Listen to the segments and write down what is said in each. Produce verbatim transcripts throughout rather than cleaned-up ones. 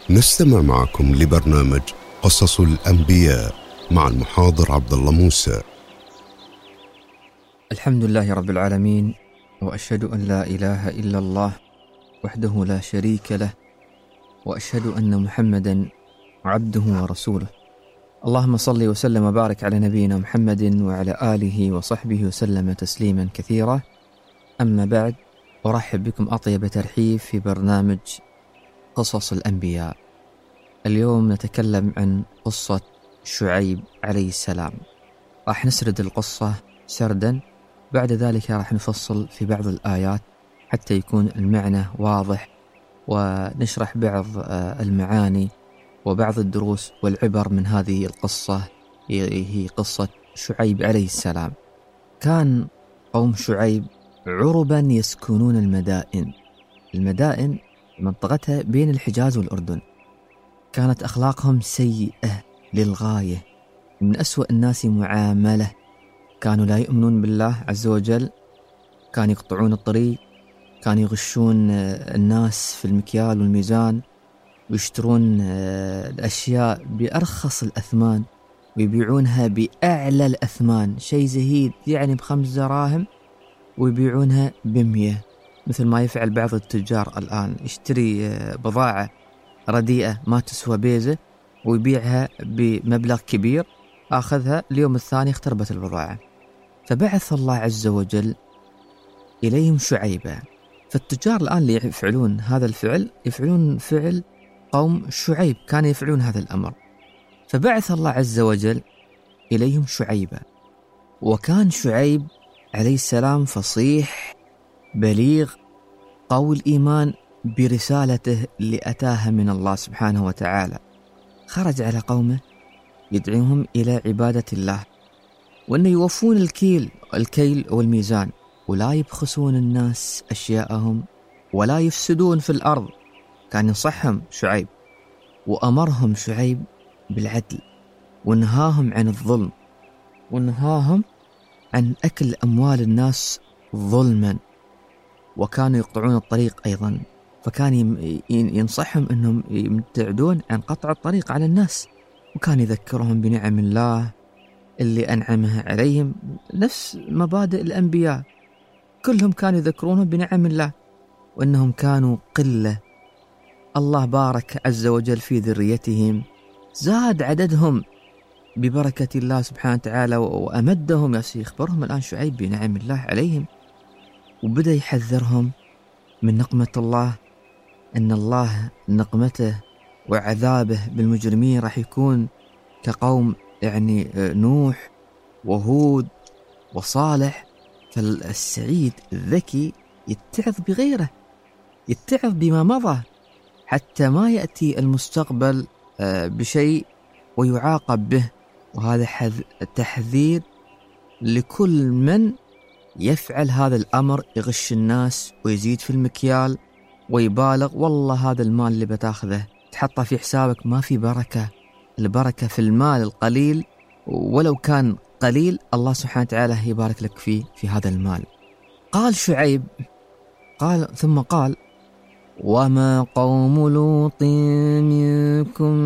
نستمع معكم لبرنامج قصص الأنبياء مع المحاضر عبد الله موسى. الحمد لله رب العالمين، وأشهد أن لا إله إلا الله وحده لا شريك له، وأشهد أن محمدا عبده ورسوله. اللهم صل وسلم وبارك على نبينا محمد وعلى آله وصحبه وسلم تسليما كثيرا. أما بعد، أرحب بكم أطيب ترحيب في برنامج قصص الأنبياء. اليوم نتكلم عن قصة شعيب عليه السلام. راح نسرد القصة سردا، بعد ذلك راح نفصل في بعض الآيات حتى يكون المعنى واضح، ونشرح بعض المعاني وبعض الدروس والعبر من هذه القصة. هي قصة شعيب عليه السلام. كان قوم شعيب عربا يسكنون المدائن. المدائن منطقتها بين الحجاز والأردن. كانت أخلاقهم سيئة للغاية، من أسوأ الناس معاملة. كانوا لا يؤمنون بالله عز وجل، كانوا يقطعون الطريق، كانوا يغشون الناس في المكيال والميزان، ويشترون الأشياء بأرخص الأثمان ويبيعونها بأعلى الأثمان. شيء زهيد يعني بخمس دراهم ويبيعونها بمية، مثل ما يفعل بعض التجار الآن. يشتري بضاعة رديئة ما تسوى بيزة ويبيعها بمبلغ كبير، آخذها اليوم الثاني اختربت البضاعة. فبعث الله عز وجل إليهم شعيبا. فالتجار الآن اللي يفعلون هذا الفعل يفعلون فعل قوم شعيب، كانوا يفعلون هذا الأمر. فبعث الله عز وجل إليهم شعيبا. وكان شعيب عليه السلام فصيح بليغ قوي الإيمان برسالته اللي أتاها من الله سبحانه وتعالى. خرج على قومه يدعوهم إلى عبادة الله، وأن يوفون الكيل الكيل والميزان، ولا يبخسون الناس أشياءهم، ولا يفسدون في الأرض. كان ينصحهم شعيب، وأمرهم شعيب بالعدل، ونهاهم عن الظلم، ونهاهم عن أكل أموال الناس ظلما. وكانوا يقطعون الطريق أيضا، فكان ينصحهم أنهم يبتعدون عن قطع الطريق على الناس. وكان يذكرهم بنعم الله اللي أنعمها عليهم، نفس مبادئ الأنبياء كلهم كانوا يذكرونهم بنعم الله، وأنهم كانوا قلة. الله بارك عز وجل في ذريتهم، زاد عددهم ببركة الله سبحانه وتعالى وأمدهم. يخبرهم الآن شعيب بنعم الله عليهم، وبدأ يحذرهم من نقمة الله، أن الله نقمته وعذابه بالمجرمين راح يكون كقوم يعني نوح وهود وصالح. فالسعيد الذكي يتعظ بغيره، يتعظ بما مضى، حتى ما يأتي المستقبل بشيء ويعاقب به. وهذا تحذير لكل من يفعل هذا الأمر، يغش الناس ويزيد في المكيال ويبالغ. والله هذا المال اللي بتاخذه تحطه في حسابك ما في بركة. البركة في المال القليل، ولو كان قليل الله سبحانه وتعالى يبارك لك فيه في هذا المال. قال شعيب قال ثم قال: وما قوم لوط منكم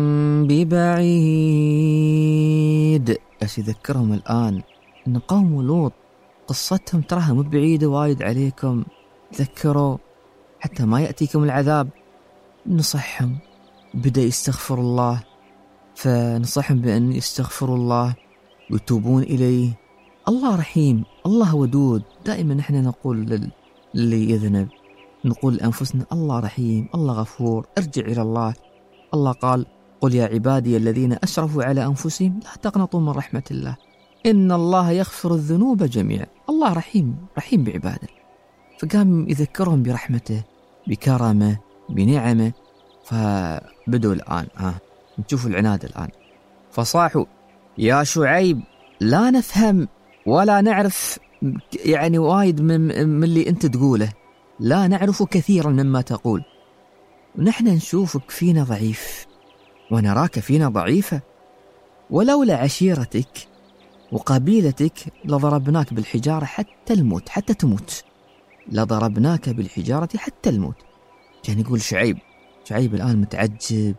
ببعيد. بس يذكرهم الآن أن قوم لوط قصتهم تراها مو بعيدة وايد عليكم، ذكروا حتى ما يأتيكم العذاب. نصحهم، بدأ يستغفر الله، فنصحهم بأن يستغفروا الله ويتوبون إليه. الله رحيم، الله ودود. دائما نحن نقول للي يذنب، نقول لأنفسنا الله رحيم، الله غفور، ارجع إلى الله. الله قال: قل يا عبادي الذين أسرفوا على أنفسهم لا تقنطوا من رحمة الله إن الله يغفر الذنوب جميعا. الله رحيم، رحيم بعباده. فقام يذكرهم برحمته، بكرمه، بنعمه. فبدوا الآن آه نشوفوا العناد الآن. فصاحوا: يا شعيب لا نفهم ولا نعرف يعني وايد من, من اللي أنت تقوله، لا نعرف كثيرا مما تقول، ونحن نشوفك فينا ضعيف ونراك فينا ضعيفة، ولولا عشيرتك وقبيلتك لضربناك بالحجارة حتى الموت، حتى تموت، لضربناك بالحجارة حتى الموت. كان يقول شعيب شعيب الآن متعجب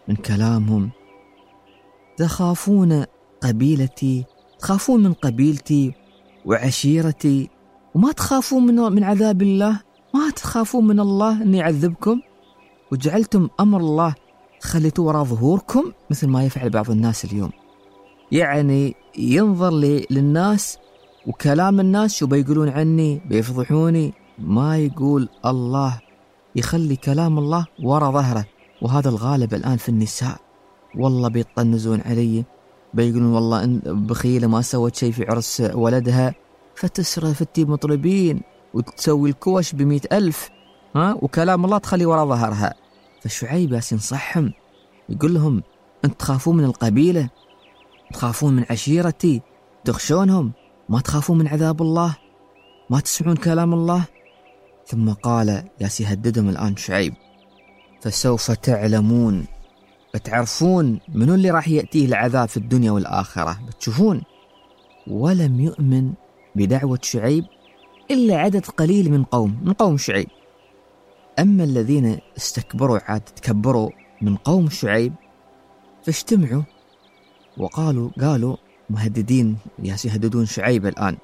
من كلامهم. تخافون قبيلتي، تخافون من قبيلتي وعشيرتي، وما تخافون من من عذاب الله، ما تخافون من الله أن يعذبكم، وجعلتم أمر الله خليتوه وراء ظهوركم مثل ما يفعل بعض الناس اليوم. يعني ينظر لي للناس وكلام الناس شو بيقولون عني، بيفضحوني، ما يقول الله يخلي كلام الله وراء ظهره. وهذا الغالب الآن في النساء، والله بيطنزون علي، بيقولون والله إن بخيلة ما سوت شيء في عرس ولدها، فتسرى فتي مطربين وتسوي الكوش بمئة ألف، ها، وكلام الله تخلي وراء ظهرها. فشعيب بس ينصحهم، يقول لهم أنت تخافون من القبيلة، تخافون من عشيرتي، تخشونهم، ما تخافون من عذاب الله، ما تسمعون كلام الله. ثم قال ياس يهددهم الآن شعيب: فسوف تعلمون، بتعرفون منو اللي راح يأتيه العذاب في الدنيا والآخرة، بتشوفون. ولم يؤمن بدعوة شعيب إلا عدد قليل من قوم من قوم شعيب. أما الذين استكبروا عاد تكبروا من قوم شعيب فاجتمعوا وقالوا قالوا مهددين ياس يهددون شعيب الآن: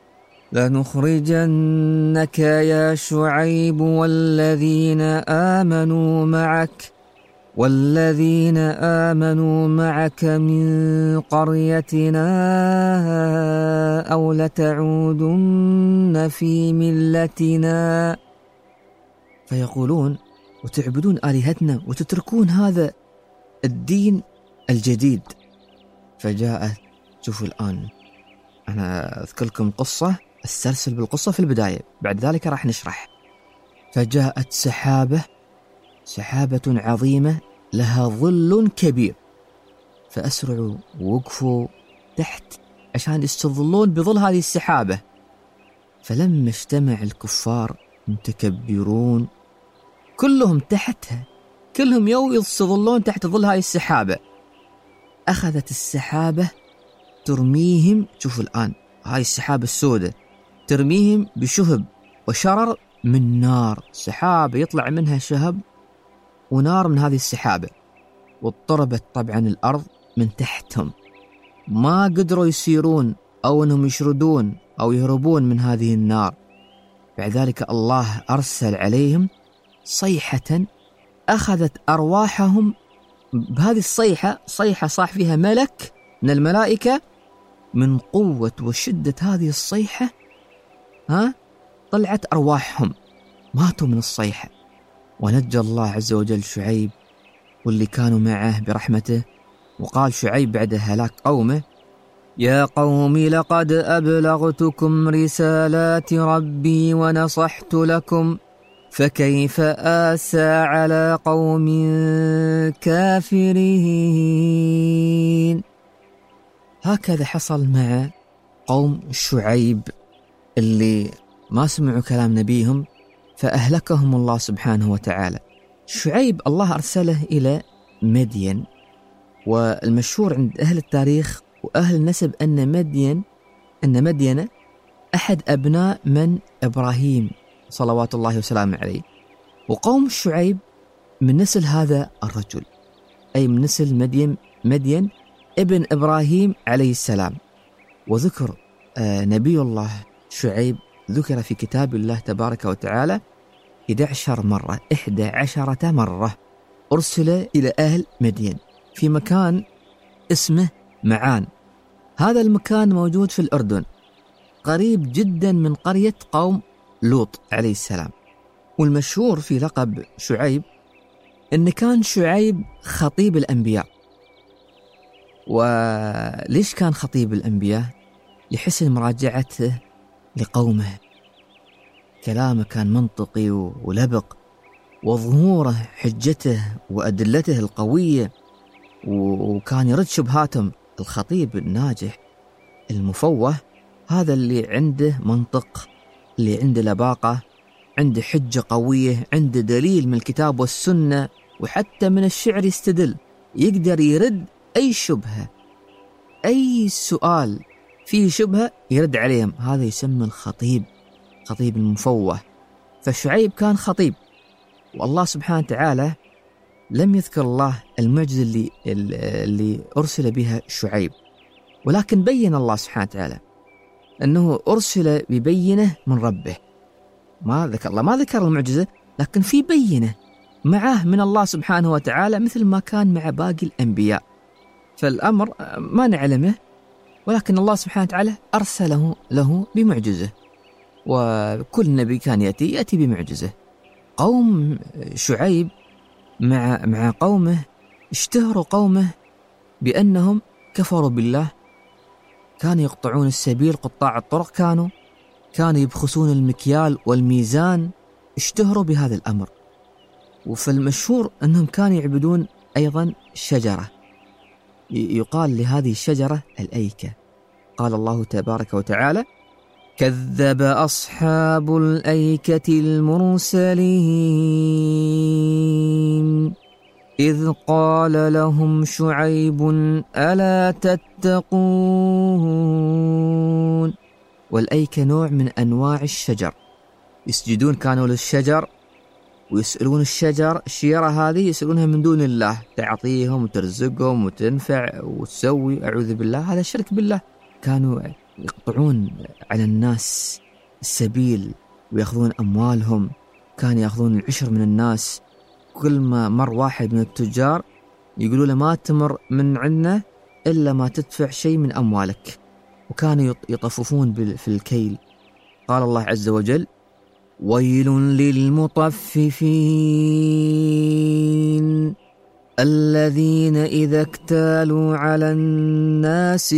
لنخرجنك يا شعيب والذين آمنوا معك والذين آمنوا معك من قريتنا أو لتعودن في ملتنا. فيقولون وتعبدون آلهتنا وتتركون هذا الدين الجديد. فجاءت، شوفوا الآن أنا أذكر لكم قصة، استرسل بالقصة في البداية، بعد ذلك راح نشرح. فجاءت سحابة سحابة عظيمة لها ظل كبير، فأسرعوا ووقفوا تحت عشان يستظلون بظل هذه السحابة. فلما اجتمع الكفار متكبرون كلهم تحتها، كلهم يو يستظلون تحت ظل هذه السحابة، أخذت السحابة ترميهم. شوفوا الآن هاي السحابة السوداء ترميهم بشهب وشرر من نار، سحابة يطلع منها شهب ونار من هذه السحابة، واضطربت طبعا الأرض من تحتهم، ما قدروا يسيرون أو أنهم يشردون أو يهربون من هذه النار. بعد ذلك الله أرسل عليهم صيحة أخذت أرواحهم بهذه الصيحة، صيحة صاح فيها ملك من الملائكة، من قوة وشدة هذه الصيحة ها طلعت أرواحهم، ماتوا من الصيحة. ونجى الله عز وجل شعيب واللي كانوا معه برحمته. وقال شعيب بعد هلاك قومه: يا قوم لقد أبلغتكم رسالات ربي ونصحت لكم فكيف آسى على قوم كافرين. هكذا حصل مع قوم شعيب اللي ما سمعوا كلام نبيهم فأهلكهم الله سبحانه وتعالى. شعيب الله أرسله إلى مدين، والمشهور عند أهل التاريخ وأهل النسب أن مدين أن مدين أحد أبناء من إبراهيم صلوات الله وسلامه عليه. وقوم شعيب من نسل هذا الرجل، أي من نسل مدين مدين ابن إبراهيم عليه السلام. وذكر آه نبي الله شعيب ذكر في كتاب الله تبارك وتعالى إحدى عشرة مرة إحدى عشرة مرة أرسل إلى أهل مدين في مكان اسمه معان. هذا المكان موجود في الأردن، قريب جدا من قرية قوم لوط عليه السلام. والمشهور في لقب شعيب إن كان شعيب خطيب الأنبياء. وليش كان خطيب الأنبياء؟ لحسن مراجعته لقومه، كلامه كان منطقي ولبق، وظهوره حجته وأدلته القوية، وكان يرد شبهاتهم. الخطيب الناجح المفوه هذا اللي عنده منطق، اللي عنده لباقة، عنده حجة قوية، عنده دليل من الكتاب والسنة، وحتى من الشعر يستدل، يقدر يرد أي شبهة، أي سؤال فيه شبهة يرد عليهم. هذا يسمى الخطيب، خطيب المفوه. فشعيب كان خطيب، والله سبحانه وتعالى لم يذكر الله المعجزة اللي, اللي أرسل بها شعيب، ولكن بين الله سبحانه وتعالى أنه أرسل ببينة من ربه. ما ذكر الله ما ذكر المعجزة، لكن في بينة معه من الله سبحانه وتعالى مثل ما كان مع باقي الأنبياء. فالأمر ما نعلمه، ولكن الله سبحانه وتعالى أرسله له بمعجزة، وكل نبي كان يأتي يأتي بمعجزة. قوم شعيب مع مع قومه اشتهروا قومه بأنهم كفروا بالله، كانوا يقطعون السبيل، قطاع الطرق كانوا كانوا يبخسون المكيال والميزان، اشتهروا بهذا الأمر. وفي المشهور أنهم كانوا يعبدون أيضا شجرة، يقال لهذه الشجرة الأيكة. قال الله تبارك وتعالى: كذب أصحاب الأيكة المرسلين إذ قال لهم شعيب ألا تتقون. والأيكة نوع من أنواع الشجر، يسجدون كانوا للشجر ويسألون الشجر، الشجرة هذه يسألونها من دون الله، تعطيهم وترزقهم وتنفع وتسوي، أعوذ بالله، هذا شرك بالله. كانوا يقطعون على الناس السبيل ويأخذون أموالهم، كانوا يأخذون العشر من الناس. كل ما مر واحد من التجار يقولوا له ما تمر من عندنا إلا ما تدفع شيء من أموالك، وكانوا يطففون في الكيل. قال الله عز وجل: ويل للمطففين الذين إذا اكتالوا على الناس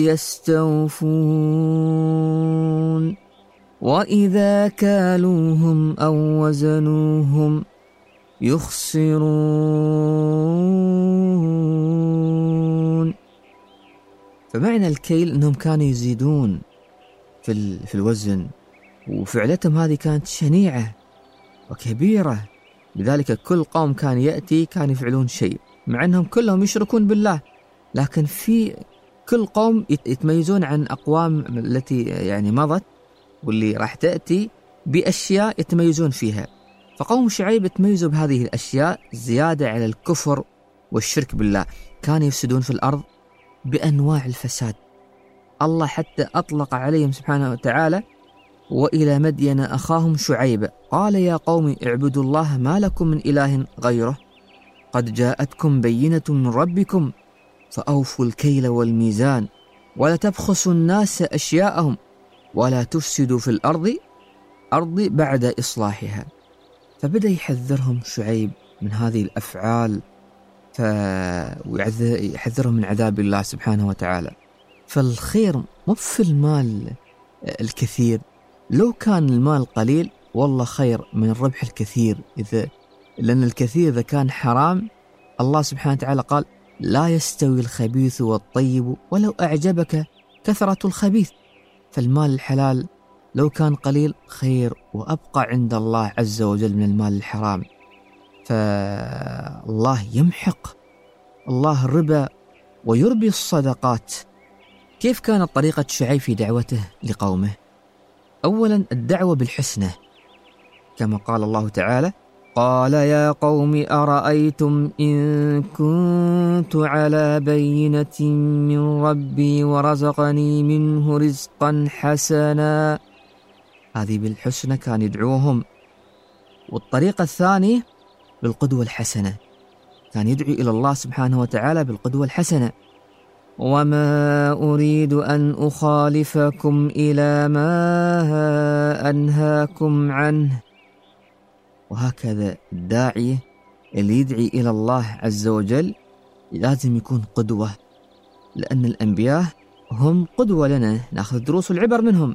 يستوفون وإذا كالوهم أو وزنوهم يخسرون. فمعنى الكيل أنهم كانوا يزيدون في, في الوزن، وفعلتهم هذه كانت شنيعة وكبيرة. لذلك كل قوم كان يأتي كان يفعلون شيء، مع أنهم كلهم يشركون بالله، لكن في كل قوم يتميزون عن أقوام التي يعني مضت واللي راح تأتي بأشياء يتميزون فيها. فقوم شعيب يتميزوا بهذه الأشياء زيادة على الكفر والشرك بالله. كانوا يفسدون في الأرض بأنواع الفساد. الله حتى أطلق عليهم سبحانه وتعالى: وإلى مدين أخاهم شعيب قال يا قوم اعبدوا الله ما لكم من إله غيره قد جاءتكم بينة من ربكم فأوفوا الكيل والميزان ولا تبخسوا الناس أشياءهم ولا تفسدوا في الأرض أرض بعد إصلاحها. فبدأ يحذرهم شعيب من هذه الأفعال، ويحذرهم من عذاب الله سبحانه وتعالى. فالخير مو في المال الكثير، لو كان المال قليل والله خير من الربح الكثير، إذا لأن الكثير إذا كان حرام الله سبحانه وتعالى قال: لا يستوي الخبيث والطيب ولو أعجبك كثرة الخبيث. فالمال الحلال لو كان قليل خير وأبقى عند الله عز وجل من المال الحرام. فالله يمحق الله الربا ويربي الصدقات. كيف كانت طريقة شعيب في دعوته لقومه؟ أولا الدعوة بالحسنى، كما قال الله تعالى: قال يا قوم أرأيتم إن كنت على بينة من ربي ورزقني منه رزقا حسنا. هذه بالحسنى كان يدعوهم. والطريقة الثانية بالقدوة الحسنة، كان يدعو إلى الله سبحانه وتعالى بالقدوة الحسنة: وما أريد أن أخالفكم إلى ما أنهاكم عنه. وهكذا الداعية اللي يدعي إلى الله عز وجل لازم يكون قدوة، لأن الأنبياء هم قدوة لنا، نأخذ الدروس والعبر منهم.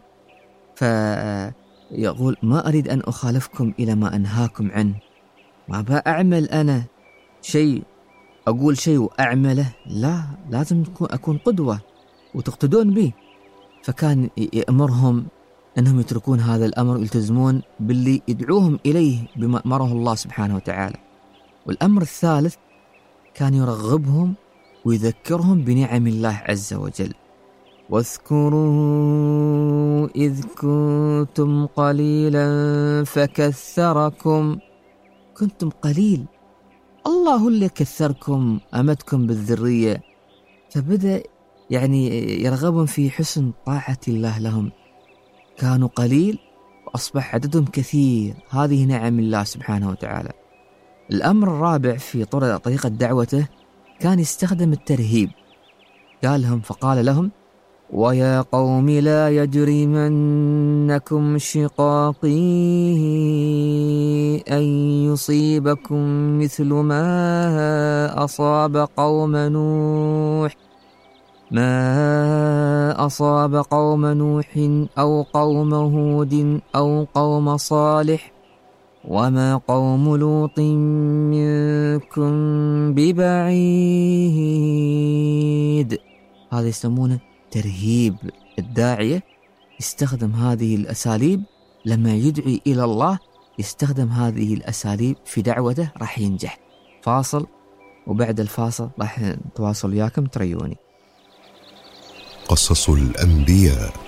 فيقول: ما أريد أن أخالفكم إلى ما أنهاكم عنه، ما بأعمل أنا شيء أقول شيء وأعمله، لا، لازم أكون قدوة وتقتدون بي. فكان يأمرهم أنهم يتركون هذا الأمر ويلتزمون باللي يدعوهم إليه بما أمره الله سبحانه وتعالى. والأمر الثالث كان يرغبهم ويذكرهم بنعم الله عز وجل: واذكروا إذ كنتم قليلا فكثركم. كنتم قليل، الله هو اللي كثركم أمدكم بالذرية. فبدأ يعني يرغبون في حسن طاعة الله لهم. كانوا قليل وأصبح عددهم كثير. هذه نعم الله سبحانه وتعالى. الأمر الرابع في طريقة دعوته كان يستخدم الترهيب. قالهم فقال لهم: ويا قوم لا يجرمنكم شقاقي أن يصيبكم مثل ما أصاب قوم نوح ما أصاب قوم نوح أو قوم هود أو قوم صالح وما قوم لوط منكم ببعيد. هذا يسمونه ترهيب. الداعية يستخدم هذه الأساليب لما يدعي إلى الله، يستخدم هذه الأساليب في دعوته، راح ينجح. فاصل، وبعد الفاصل راح نتواصل وياكم. تريوني. قصص الأنبياء.